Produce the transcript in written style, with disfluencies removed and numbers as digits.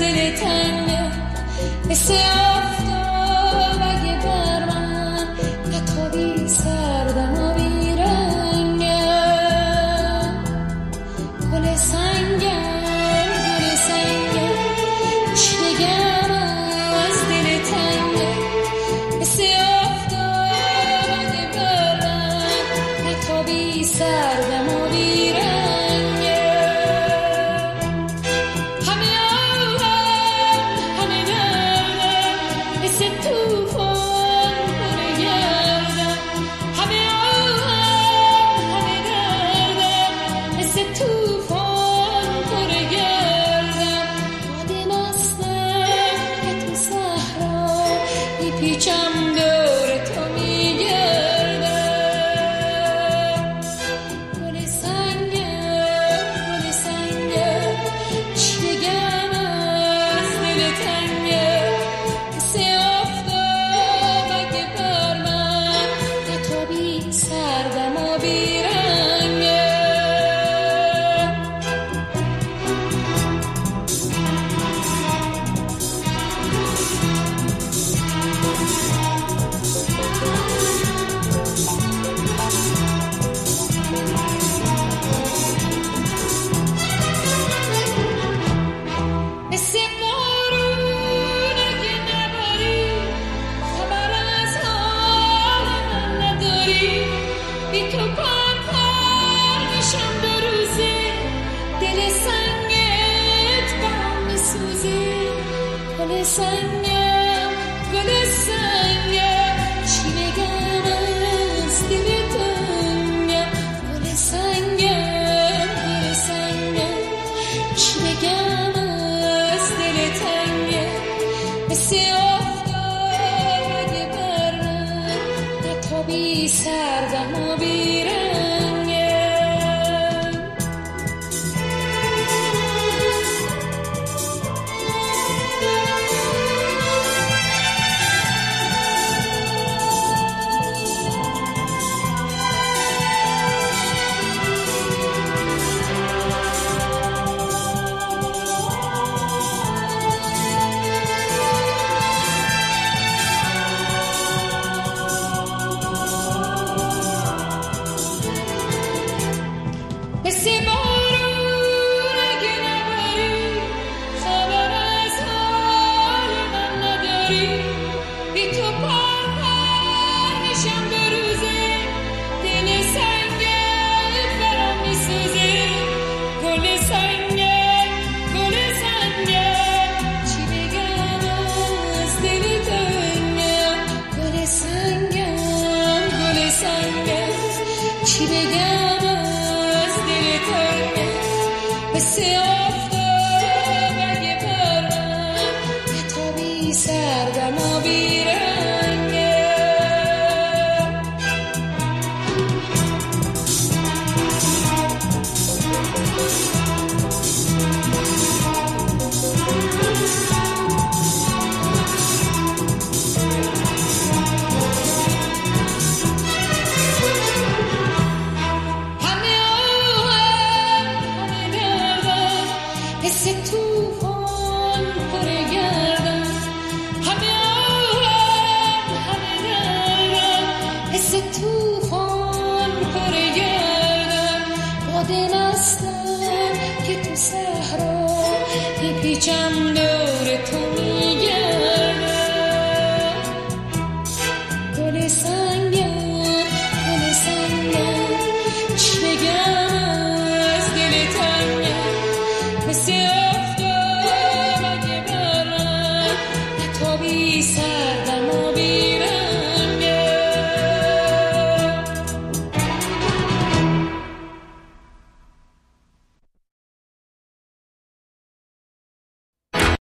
دل تنگه مثل آفتاب اگه بر من نتابی سردم و بیرنگم گل سنگم چی بگم از دل تنگه مثل آفتاب اگه بر من نتابی سردم و بیرنگم پیچم دور تو میگردم گل سنگم چی بگم از دل تنگه مثل آفتاب اگه بر من نتابی سردم و بیرنگم گل سنگم چی بگم از دل تنگم گل سنگم چی بگم از دل تنگم مثل آفتاب اگه بر من نتابی سردم و بیرنگم مثل بارون اگه نباری خبر از حال من نداری بی تو پرپر میشم دو روزه دل سنگت برام میسوزه گل سنگت چی بگم از دل تنگم گل سنگم چی بگم مثل آفتاب اگه بر من نتابی سردم و بیرنگم مثل توفان پر گردم همه دردم مثل توفان پر گردم با دل هستم که تو صحرا پیچم دور تو